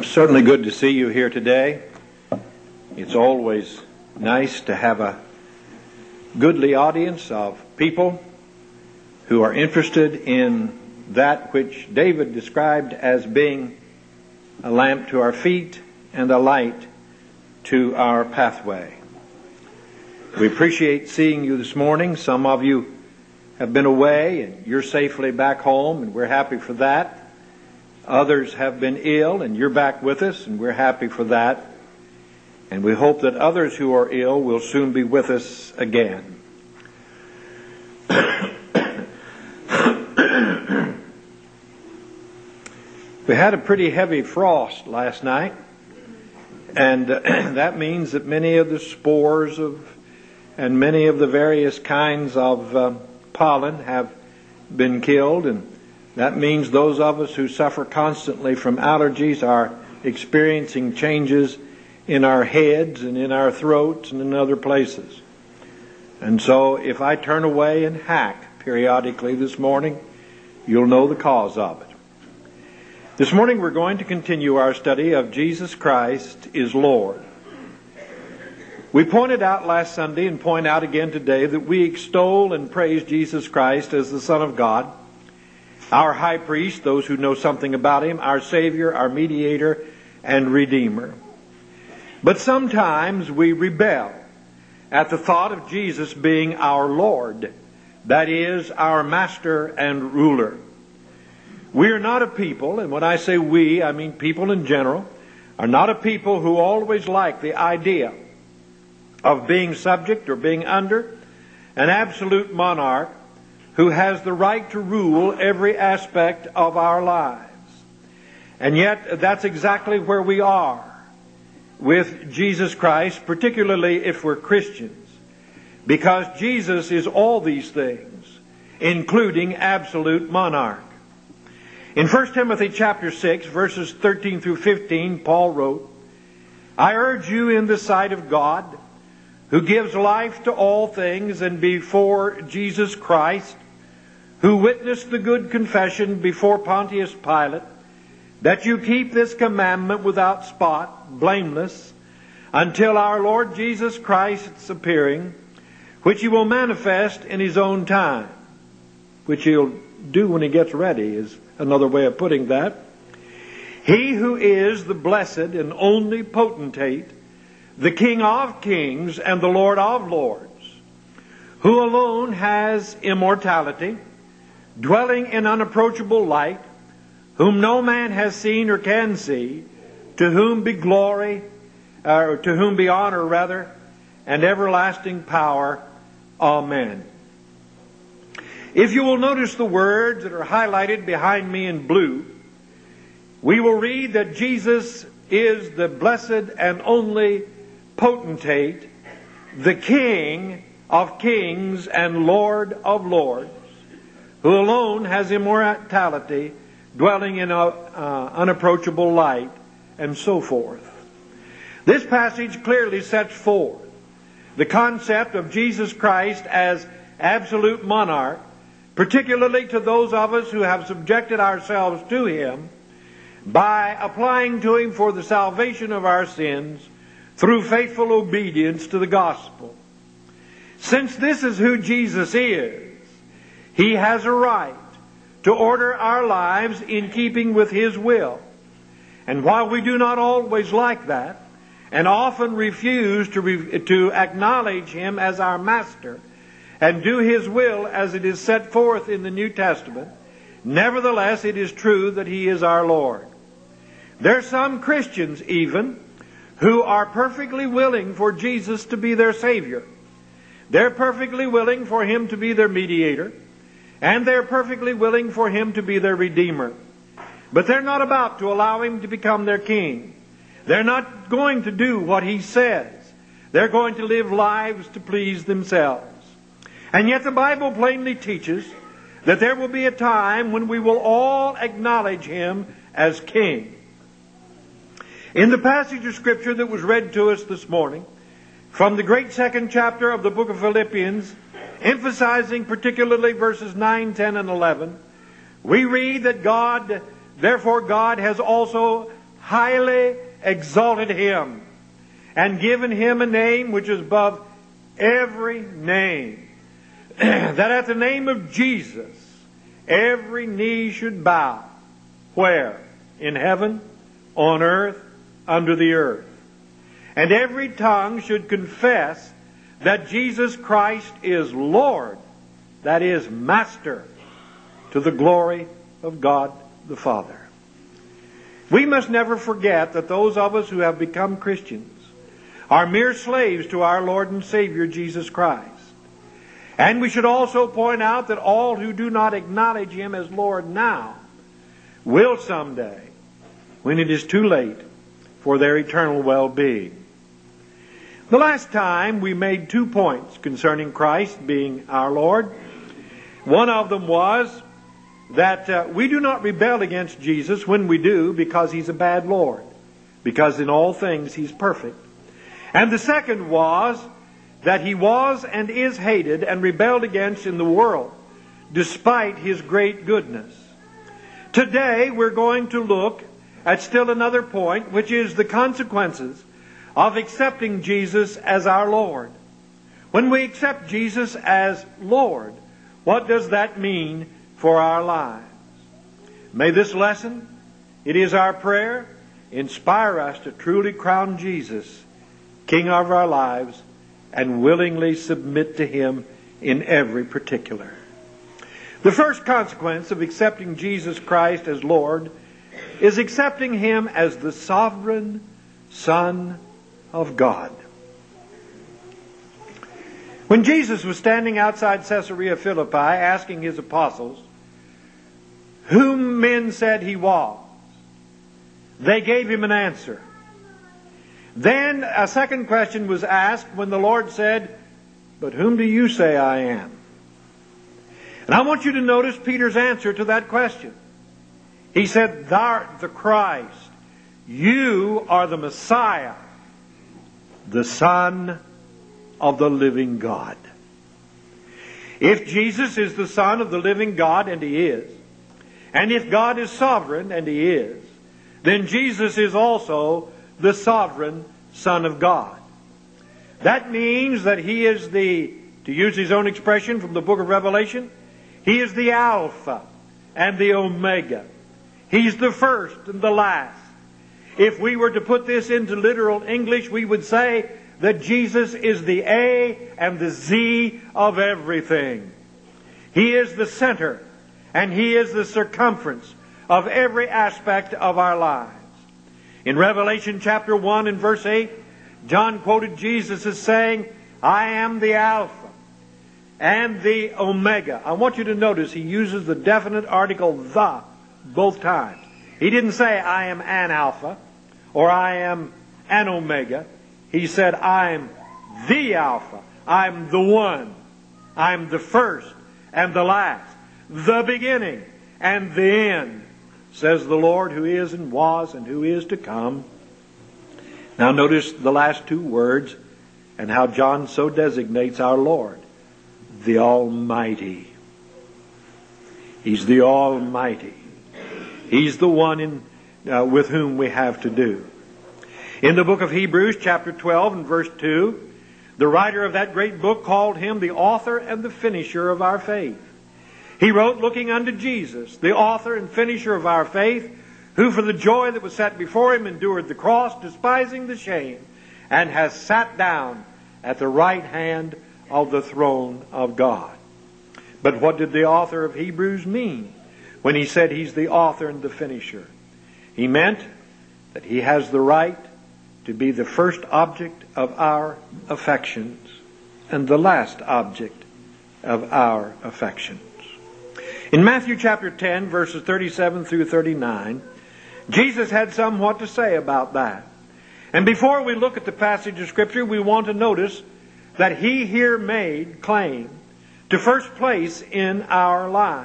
Certainly good to see you here today. It's always nice to have a goodly audience of people who are interested in that which David described as being a lamp to our feet and a light to our pathway. We appreciate seeing you this morning. Some of you have been away and you're safely back home, and we're happy for that. Others have been ill and you're back with us, and we're happy for that. And we hope that others who are ill will soon be with us again. We had a pretty heavy frost last night, and that means that many of the spores and many of the various kinds of pollen have been killed, and that means those of us who suffer constantly from allergies are experiencing changes in our heads and in our throats and in other places. And so if I turn away and hack periodically this morning, you'll know the cause of it. This morning we're going to continue our study of Jesus Christ is Lord. We pointed out last Sunday and point out again today that we extol and praise Jesus Christ as the Son of God, our high priest, those who know something about him, our Savior, our mediator, and Redeemer. But sometimes we rebel at the thought of Jesus being our Lord, that is, our Master and Ruler. We are not a people, and when I say we, I mean people in general, are not a people who always like the idea of being subject or being under an absolute monarch who has the right to rule every aspect of our lives. And yet, that's exactly where we are with Jesus Christ, particularly if we're Christians, because Jesus is all these things, including absolute monarch. In 1 Timothy chapter 6, verses 13 through 15, Paul wrote, "I urge you in the sight of God, who gives life to all things, and before Jesus Christ, who witnessed the good confession before Pontius Pilate, that you keep this commandment without spot, blameless, until our Lord Jesus Christ's appearing, which he will manifest in his own time," which he'll do when he gets ready, is another way of putting that. "He who is the blessed and only potentate, the King of kings and the Lord of lords, who alone has immortality, dwelling in unapproachable light, whom no man has seen or can see, to whom be glory, to whom be honor rather, and everlasting power. Amen." If you will notice the words that are highlighted behind me in blue, we will read that Jesus is the blessed and only potentate, the King of kings and Lord of lords, who alone has immortality, dwelling in unapproachable light, and so forth. This passage clearly sets forth the concept of Jesus Christ as absolute monarch, particularly to those of us who have subjected ourselves to him by applying to him for the salvation of our sins through faithful obedience to the gospel. Since this is who Jesus is, he has a right to order our lives in keeping with his will. And while we do not always like that, and often refuse to acknowledge him as our master and do his will as it is set forth in the New Testament, nevertheless it is true that he is our Lord. There are some Christians even who are perfectly willing for Jesus to be their Savior. They're perfectly willing for him to be their mediator, and they're perfectly willing for him to be their Redeemer. But they're not about to allow him to become their king. They're not going to do what he says. They're going to live lives to please themselves. And yet the Bible plainly teaches that there will be a time when we will all acknowledge him as king. In the passage of Scripture that was read to us this morning, from the great second chapter of the book of Philippians, emphasizing particularly verses 9, 10, and 11, we read that therefore God has also highly exalted him and given him a name which is above every name, that at the name of Jesus every knee should bow. Where? In heaven, on earth, under the earth. And every tongue should confess that Jesus Christ is Lord, that is, Master, to the glory of God the Father. We must never forget that those of us who have become Christians are mere slaves to our Lord and Savior Jesus Christ. And we should also point out that all who do not acknowledge Him as Lord now will someday, when it is too late for their eternal well-being. The last time we made 2 points concerning Christ being our Lord. One of them was that we do not rebel against Jesus when we do because He's a bad Lord, because in all things He's perfect. And the second was that He was and is hated and rebelled against in the world despite His great goodness. Today we're going to look at still another point, which is the consequences of accepting Jesus as our Lord. When we accept Jesus as Lord, what does that mean for our lives? May this lesson, it is our prayer, inspire us to truly crown Jesus King of our lives and willingly submit to Him in every particular. The first consequence of accepting Jesus Christ as Lord is accepting Him as the sovereign Son of God. When Jesus was standing outside Caesarea Philippi asking His apostles whom men said He was, they gave Him an answer. Then a second question was asked when the Lord said, "But whom do you say I am?" And I want you to notice Peter's answer to that question. He said, "Thou art the Christ. You are the Messiah, the Son of the living God." If Jesus is the Son of the living God, and He is, and if God is sovereign, and He is, then Jesus is also the sovereign Son of God. That means that He is the, to use His own expression from the book of Revelation, He is the Alpha and the Omega. He's the first and the last. If we were to put this into literal English, we would say that Jesus is the A and the Z of everything. He is the center and He is the circumference of every aspect of our lives. In Revelation chapter 1 and verse 8, John quoted Jesus as saying, "I am the Alpha and the Omega." I want you to notice He uses the definite article "the" both times. He didn't say, "I am an Alpha" or "I am an Omega." He said, "I'm the Alpha. I'm the one. I'm the first and the last, the beginning and the end, says the Lord who is and was and who is to come." Now notice the last 2 words and how John so designates our Lord. The Almighty. He's the Almighty. He's the one with whom we have to do. In the book of Hebrews, chapter 12 and verse 2, the writer of that great book called Him the author and the finisher of our faith. He wrote, looking unto Jesus, the author and finisher of our faith, who for the joy that was set before Him endured the cross, despising the shame, and has sat down at the right hand of the throne of God. But what did the author of Hebrews mean when he said He's the author and the finisher? He meant that He has the right to be the first object of our affections and the last object of our affections. In Matthew chapter 10, verses 37 through 39, Jesus had somewhat to say about that. And before we look at the passage of Scripture, we want to notice that He here made claim to first place in our lives.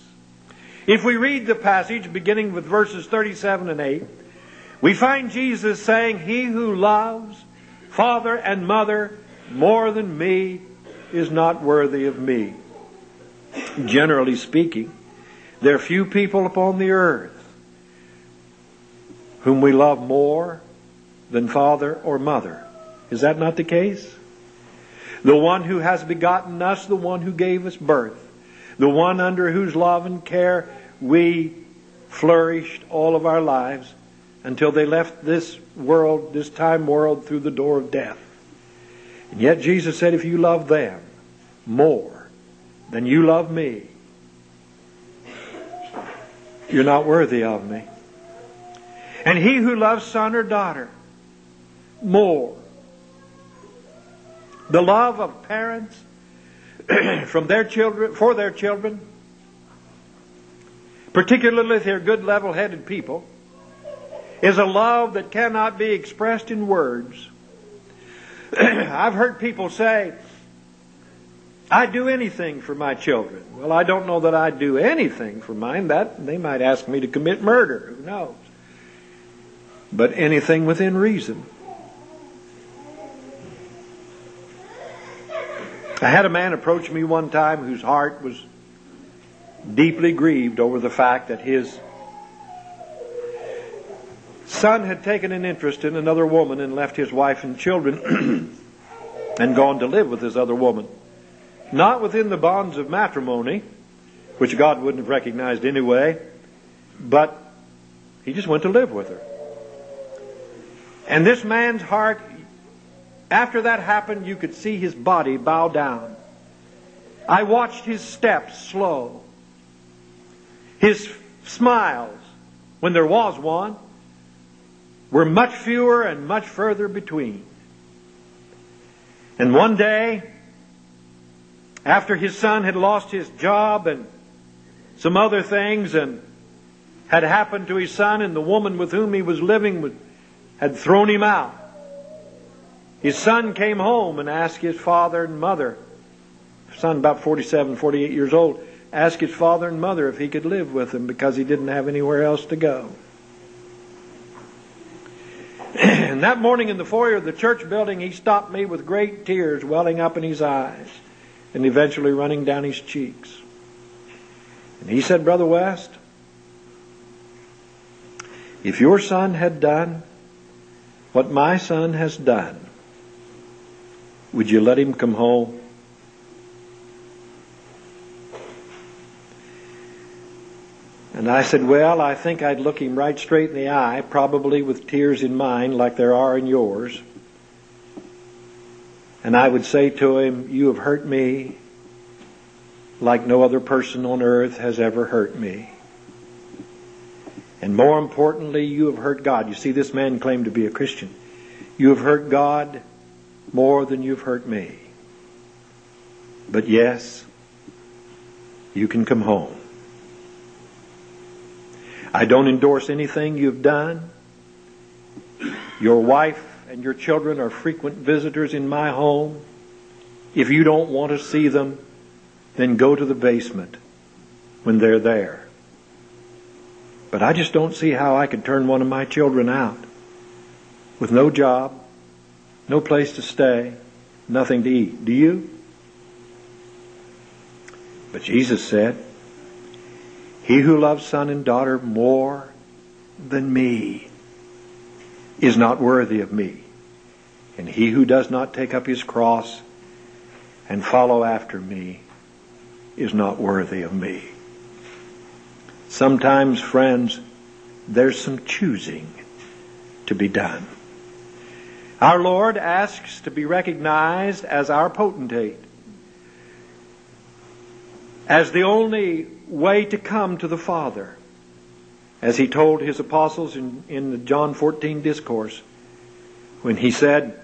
If we read the passage beginning with verses 37 and 8, we find Jesus saying, "He who loves father and mother more than me is not worthy of me." Generally speaking, there are few people upon the earth whom we love more than father or mother. Is that not the case? The one who has begotten us, the one who gave us birth, the one under whose love and care we flourished all of our lives until they left this world, this time world, through the door of death. And yet Jesus said, if you love them more than you love me, you're not worthy of me. And he who loves son or daughter more, the love of parents from their children, for their children, particularly if they're good, level-headed people, is a love that cannot be expressed in words. I've heard people say, I'd do anything for my children. Well, I don't know that I'd do anything for mine. That they might ask me to commit murder. Who knows? But anything within reason. I had a man approach me one time whose heart was deeply grieved over the fact that his son had taken an interest in another woman and left his wife and children and gone to live with this other woman. Not within the bonds of matrimony, which God wouldn't have recognized anyway, but he just went to live with her. And this man's heart, after that happened, you could see his body bow down. I watched his steps slow. His smiles, when there was one, were much fewer and much further between. And one day, after his son had lost his job and some other things and had happened to his son, and the woman with whom he was living had thrown him out, his son came home and asked his father and mother, son about 47, 48 years old, asked his father and mother if he could live with them because he didn't have anywhere else to go. And that morning in the foyer of the church building, he stopped me with great tears welling up in his eyes and eventually running down his cheeks. And he said, Brother West, if your son had done what my son has done, would you let him come home? And I said, well, I think I'd look him right straight in the eye, probably with tears in mine like there are in yours. And I would say to him, you have hurt me like no other person on earth has ever hurt me. And more importantly, you have hurt God. You see, this man claimed to be a Christian. You have hurt God more than you've hurt me. But yes, you can come home. I don't endorse anything you've done. Your wife and your children are frequent visitors in my home. If you don't want to see them, then go to the basement when they're there. But I just don't see how I could turn one of my children out with no job, no place to stay, nothing to eat. Do you? But Jesus said, he who loves son and daughter more than me is not worthy of me. And he who does not take up his cross and follow after me is not worthy of me. Sometimes, friends, there's some choosing to be done. Our Lord asks to be recognized as our potentate, as the only way to come to the Father, as he told his apostles in the John 14 discourse, when he said,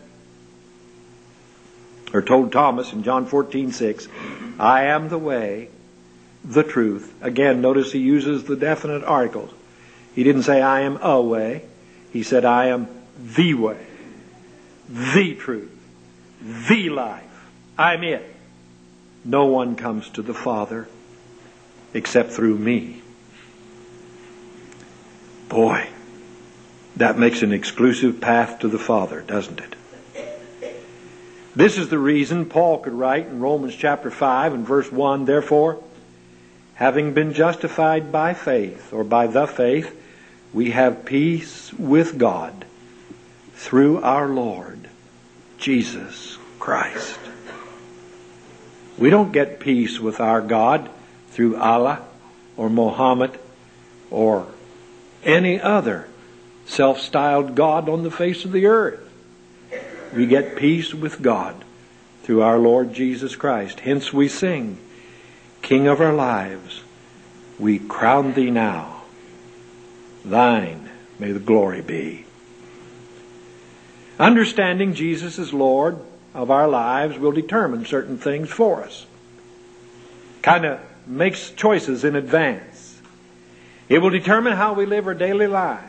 or told Thomas in John 14:6, I am the way, the truth. Again, notice he uses the definite articles. He didn't say I am a way. He said I am the way, the truth, the life. I'm it. No one comes to the Father except through me. Boy, that makes an exclusive path to the Father, doesn't it? This is the reason Paul could write in Romans chapter 5 and verse 1, therefore, having been justified by faith, or by the faith, we have peace with God through our Lord Jesus Christ. We don't get peace with our God through Allah or Muhammad or any other self-styled God on the face of the earth. We get peace with God through our Lord Jesus Christ. Hence we sing, King of our lives, we crown thee now. Thine may the glory be. Understanding Jesus as Lord of our lives will determine certain things for us. Kind of makes choices in advance. It will determine how we live our daily lives.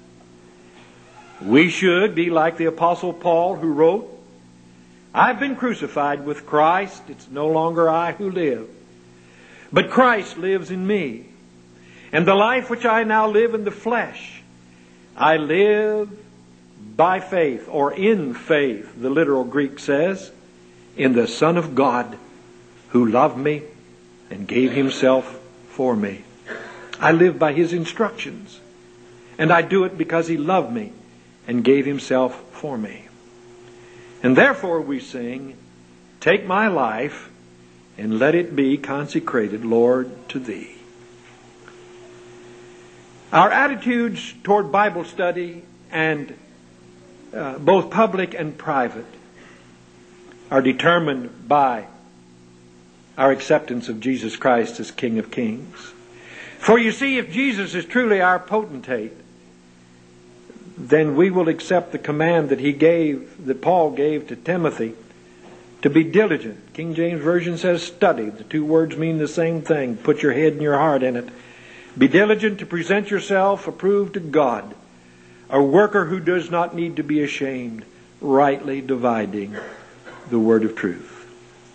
We should be like the Apostle Paul, who wrote, I've been crucified with Christ. It's no longer I who live, but Christ lives in me. And the life which I now live in the flesh, I live by faith, or in faith, the literal Greek says, in the Son of God who loved me and gave himself for me. I live by his instructions, and I do it because he loved me and gave himself for me. And therefore we sing, take my life and let it be consecrated, Lord, to thee. Our attitudes toward Bible study, and both public and private, are determined by our acceptance of Jesus Christ as King of Kings. For you see, if Jesus is truly our potentate, then we will accept the command that Paul gave to Timothy, to be diligent. King James Version says study. The two words mean the same thing. Put your head and your heart in it. Be diligent to present yourself approved to God, a worker who does not need to be ashamed, rightly dividing the word of truth.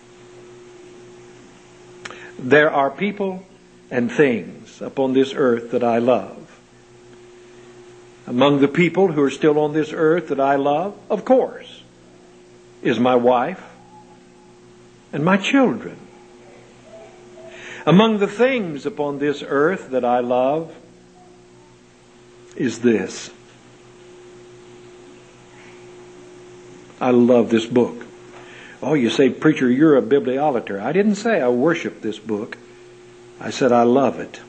There are people and things upon this earth that I love. Among the people who are still on this earth that I love, of course, is my wife and my children. Among the things upon this earth that I love is this. I love this book. Oh, you say, preacher, you're a bibliolater. I didn't say I worship this book. I said I love it.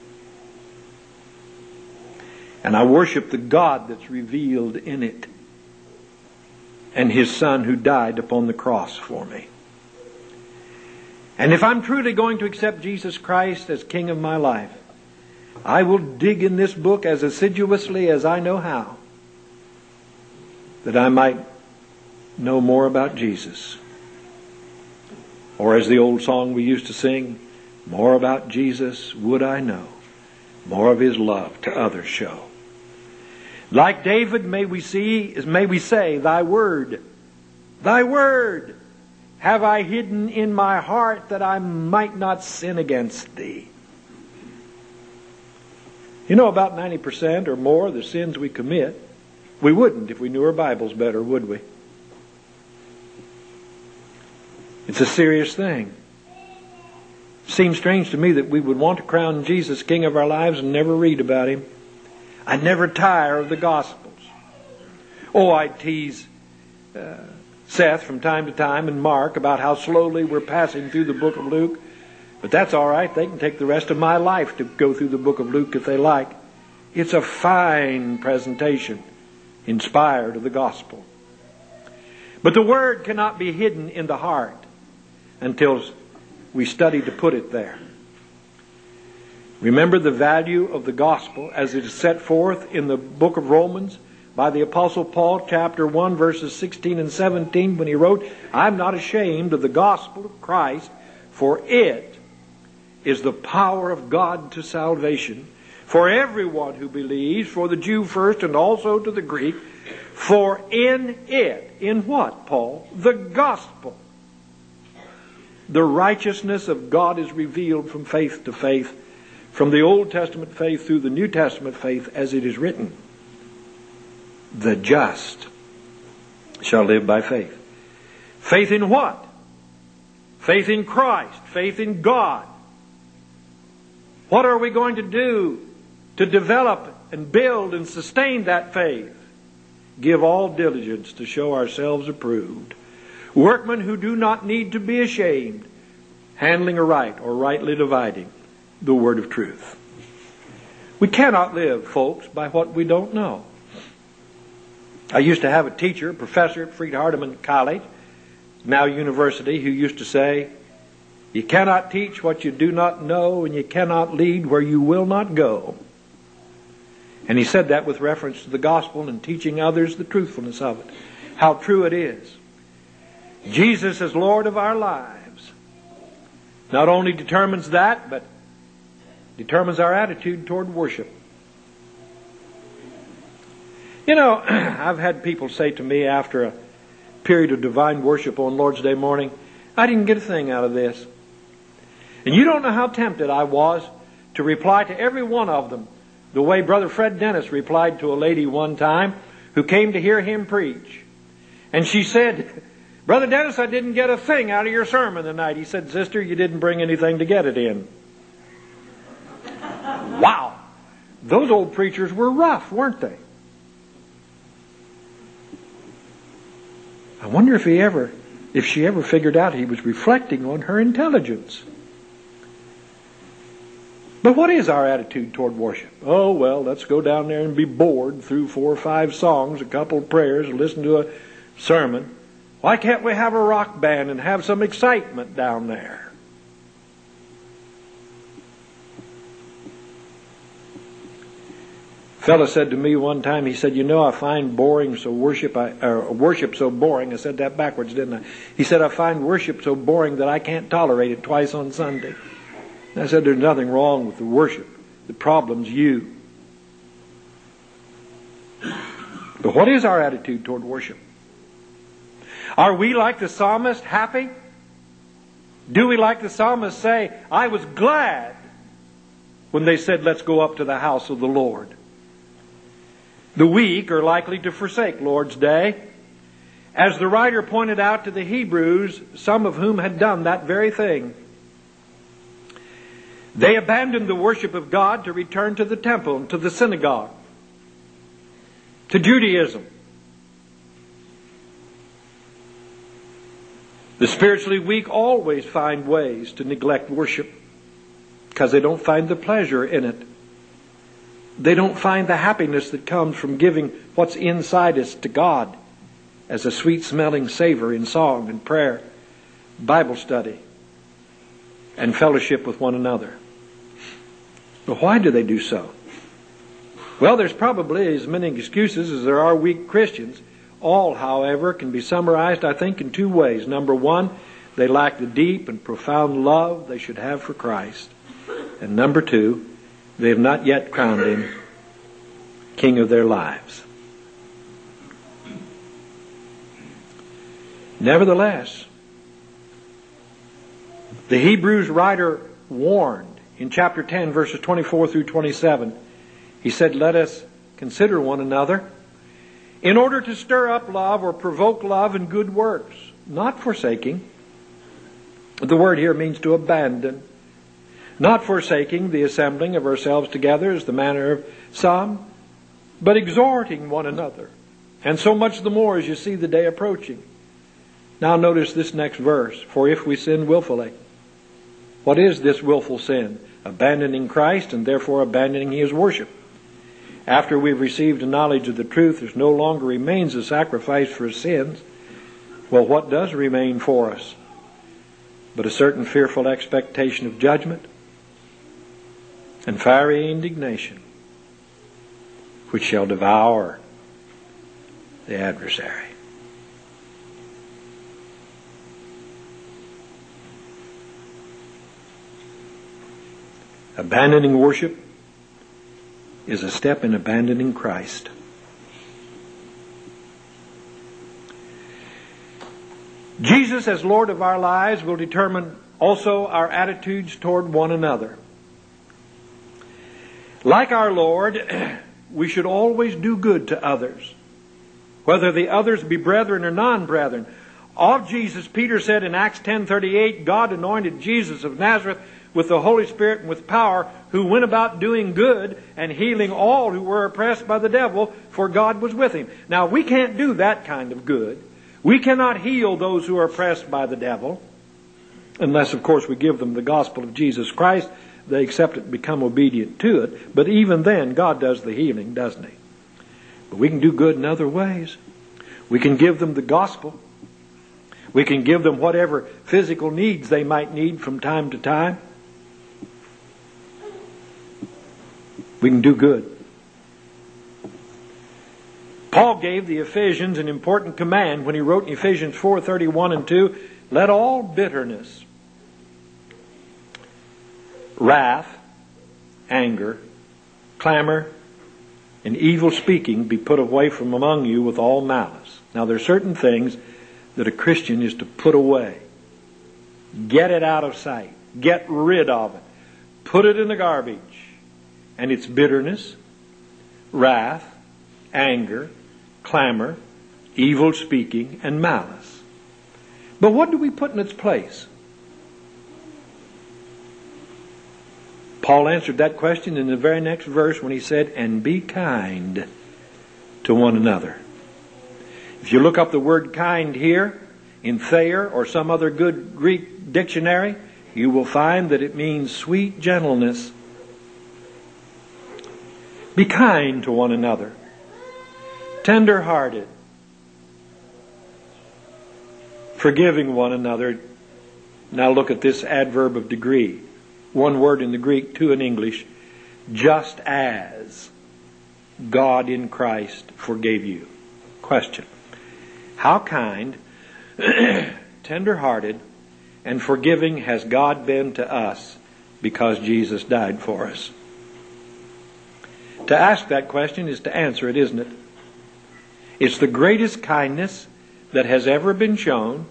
And I worship the God that's revealed in it, and his Son who died upon the cross for me. And if I'm truly going to accept Jesus Christ as King of my life, I will dig in this book as assiduously as I know how, that I might know more about Jesus. Or as the old song we used to sing, more about Jesus would I know, more of his love to others show. Like David, may we say, thy word have I hidden in my heart, that I might not sin against thee. You know, about 90% or more of the sins we commit, we wouldn't if we knew our Bibles better, would we? It's a serious thing. It seems strange to me that we would want to crown Jesus King of our lives and never read about him. I never tire of the Gospels. Oh, I tease Seth from time to time and Mark about how slowly we're passing through the book of Luke. But that's all right. They can take the rest of my life to go through the book of Luke if they like. It's a fine presentation, inspired of the gospel. But the word cannot be hidden in the heart until we study to put it there. Remember the value of the gospel as it is set forth in the book of Romans by the Apostle Paul, chapter 1, verses 16 and 17, when he wrote, I'm not ashamed of the gospel of Christ, for it is the power of God to salvation for everyone who believes, for the Jew first and also to the Greek. For in it, in what, Paul? The gospel. The righteousness of God is revealed from faith to faith, from the Old Testament faith through the New Testament faith, as it is written, the just shall live by faith. Faith in what? Faith in Christ. Faith in God. What are we going to do to develop and build and sustain that faith. Give all diligence to show ourselves approved, workmen who do not need to be ashamed, handling aright or rightly dividing the word of truth. We cannot live, folks, by what we don't know. I used to have a teacher, a professor at Freed-Hardeman College, now university, who used to say, you cannot teach what you do not know, and you cannot lead where you will not go. And he said that with reference to the gospel and teaching others the truthfulness of it. How true it is. Jesus as Lord of our lives not only determines that, but determines our attitude toward worship. You know, I've had people say to me after a period of divine worship on Lord's Day morning, I didn't get a thing out of this. And you don't know how tempted I was to reply to every one of them the way Brother Fred Dennis replied to a lady one time who came to hear him preach. And she said, Brother Dennis, I didn't get a thing out of your sermon tonight. He said, Sister, you didn't bring anything to get it in. Wow! Those old preachers were rough, weren't they? I wonder if she ever figured out he was reflecting on her intelligence. But what is our attitude toward worship? Oh, well, let's go down there and be bored through 4 or 5 songs, a couple of prayers, listen to a sermon. Why can't we have a rock band and have some excitement down there? A fellow said to me one time, he said, I find worship so boring. I said that backwards, didn't I? He said, I find worship so boring that I can't tolerate it twice on Sunday. I said, there's nothing wrong with the worship. The problem's you. But what is our attitude toward worship? Are we like the psalmist, happy? Do we, like the psalmist, say, I was glad when they said, let's go up to the house of the Lord? The weak are likely to forsake Lord's Day. As the writer pointed out to the Hebrews, some of whom had done that very thing. They abandoned the worship of God to return to the temple and to the synagogue, to Judaism. The spiritually weak always find ways to neglect worship because they don't find the pleasure in it. They don't find the happiness that comes from giving what's inside us to God as a sweet-smelling savor in song and prayer, Bible study, and fellowship with one another. But why do they do so? Well, there's probably as many excuses as there are weak Christians. All, however, can be summarized, I think, in 2 ways. Number 1, they lack the deep and profound love they should have for Christ. And number 2, they have not yet crowned Him King of their lives. Nevertheless, the Hebrews writer warned in chapter 10, verses 24 through 27. He said, let us consider one another in order to stir up love or provoke love in good works, not forsaking. The word here means to abandon. Not forsaking the assembling of ourselves together as the manner of some, but exhorting one another. And so much the more as you see the day approaching. Now notice this next verse. For if we sin willfully. What is this willful sin? Abandoning Christ and therefore abandoning His worship. After we've received a knowledge of the truth, there no longer remains a sacrifice for sins. Well, what does remain for us? But a certain fearful expectation of judgment and fiery indignation, which shall devour the adversary. Abandoning worship is a step in abandoning Christ. Jesus as Lord of our lives will determine also our attitudes toward one another. Like our Lord, we should always do good to others, whether the others be brethren or non-brethren. Of Jesus, Peter said in Acts 10:38, God anointed Jesus of Nazareth with the Holy Spirit and with power, who went about doing good and healing all who were oppressed by the devil, for God was with him. Now, we can't do that kind of good. We cannot heal those who are oppressed by the devil, unless, of course, we give them the gospel of Jesus Christ. They accept it and become obedient to it. But even then, God does the healing, doesn't He? But we can do good in other ways. We can give them the gospel. We can give them whatever physical needs they might need from time to time. We can do good. Paul gave the Ephesians an important command when he wrote in Ephesians 4:31 and 2, let all bitterness, wrath, anger, clamor, and evil speaking be put away from among you with all malice. Now there are certain things that a Christian is to put away. Get it out of sight. Get rid of it. Put it in the garbage. And it's bitterness, wrath, anger, clamor, evil speaking, and malice. But what do we put in its place? Paul answered that question in the very next verse when he said, and be kind to one another. If you look up the word kind here in Thayer or some other good Greek dictionary, you will find that it means sweet gentleness. Be kind to one another, tender-hearted, forgiving one another. Now look at this adverb of degree. One word in the Greek, two in English. Just as God in Christ forgave you. Question. How kind, tender-hearted, and forgiving has God been to us because Jesus died for us? To ask that question is to answer it, isn't it? It's the greatest kindness that has ever been shown.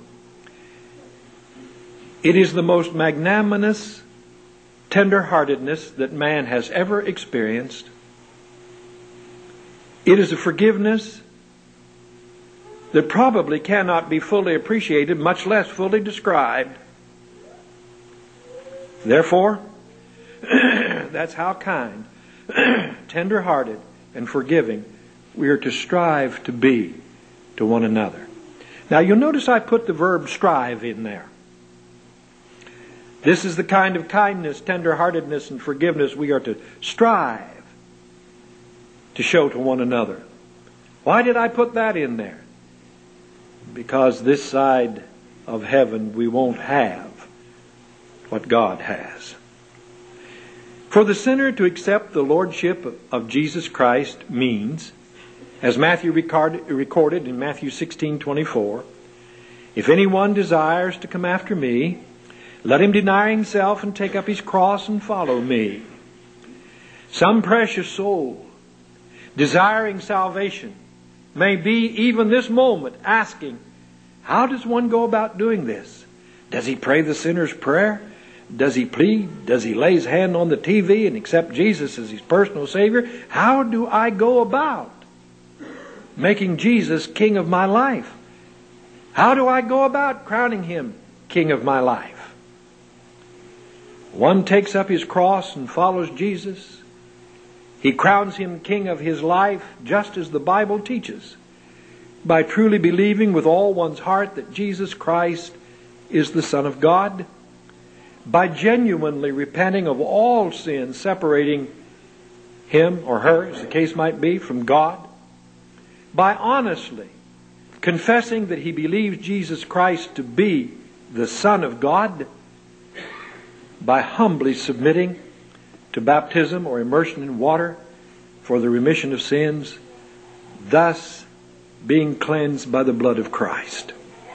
It is the most magnanimous tender-heartedness that man has ever experienced. It is a forgiveness that probably cannot be fully appreciated, much less fully described. Therefore, that's how kind, tender-hearted, and forgiving we are to strive to be to one another. Now you'll notice I put the verb strive in there. This is the kind of kindness, tender-heartedness, and forgiveness we are to strive to show to one another. Why did I put that in there? Because this side of heaven we won't have what God has. For the sinner to accept the lordship of Jesus Christ means, as Matthew recorded in Matthew 16:24, if anyone desires to come after me, let him deny himself and take up his cross and follow me. Some precious soul, desiring salvation, may be even this moment asking, how does one go about doing this? Does he pray the sinner's prayer? Does he plead? Does he lay his hand on the TV and accept Jesus as his personal Savior? How do I go about making Jesus King of my life? How do I go about crowning Him King of my life? One takes up his cross and follows Jesus. He crowns Him King of his life, just as the Bible teaches, by truly believing with all one's heart that Jesus Christ is the Son of God, by genuinely repenting of all sin separating him or her, as the case might be, from God, by honestly confessing that he believes Jesus Christ to be the Son of God, by humbly submitting to baptism or immersion in water for the remission of sins, thus being cleansed by the blood of Christ.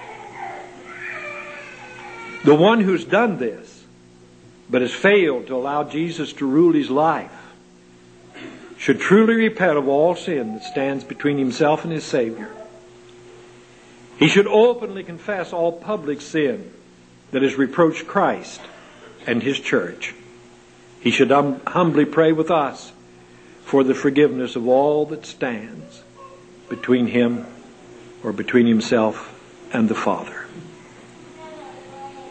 The one who's done this, but has failed to allow Jesus to rule his life, should truly repent of all sin that stands between himself and his Savior. He should openly confess all public sin that has reproached Christ and His church. He should humbly pray with us for the forgiveness of all that stands between him or between himself and the Father.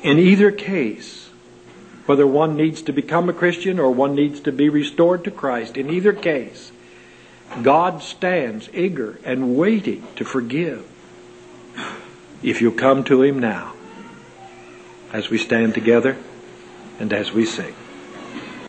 In either case, whether one needs to become a Christian or one needs to be restored to Christ, in either case, God stands eager and waiting to forgive if you come to Him now, as we stand together and as we sing.